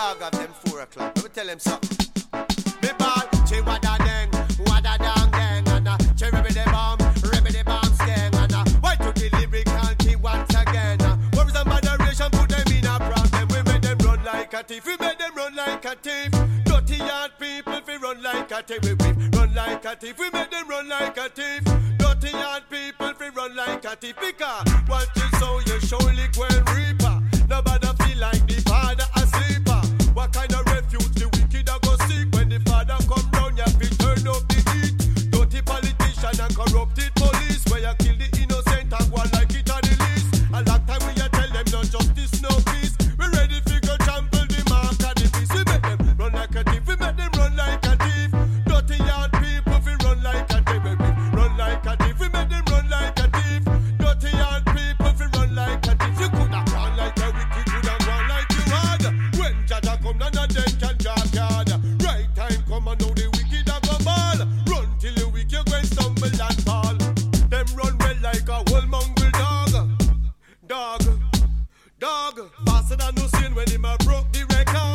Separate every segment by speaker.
Speaker 1: dog of them 4 o'clock. Let me tell them something. Me ball, che wada dang dang, and che ribby the bomb scan, and why to the lyrical key once again? Worries and moderation put them in a problem. We make them run like a thief, we make them run like a thief. Dirty yard people, we run like a thief, we run like a thief, we make them run like a thief. Dirty yard people, we run like a thief. Because what you sow, you surely go and reaper. Nobody feel like the father a sleeper. What kind of refuge the wicked are go seek? When the father come down, you have to turn up the heat. Dirty politician and corrupted police, where you kill the innocent and go like it on the list. A lot time when you tell them no justice, no peace. We ready to go trample the mark of the beast. We make them run like a thief, we make them run like a thief. Dirty yard people, we run like a thief, we run like a thief, we make them run like a thief. Dirty yard people, we run like a thief. You could have run like a wicked, could have run like you had. When Jaja come, none of them can drop yard. Right time come and now the wicked a go ball. Run till you weak, you go and stumble and fall. Them run well like a whole mongrel dog. Dog, faster than Hussein when him a broke the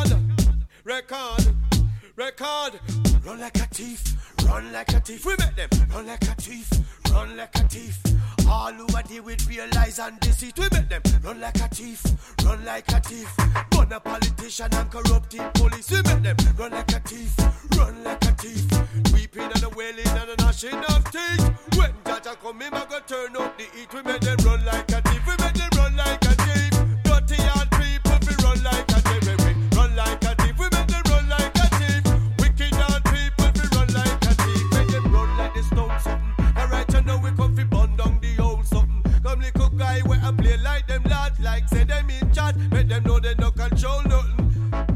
Speaker 1: record. Run like a thief, run like a thief. We make them run like a thief, run like a thief. All over there with real lies and deceit. We make them run like a thief, run like a thief. Burn a politician and corrupted police. We make them run like a thief, run like a thief. Weeping and a wailing and a gnashing of teeth. When Jaja come, him a go turn up the heat. We make them run like a thief, we make them run like a thief. Dirty yard people, we run like a thief.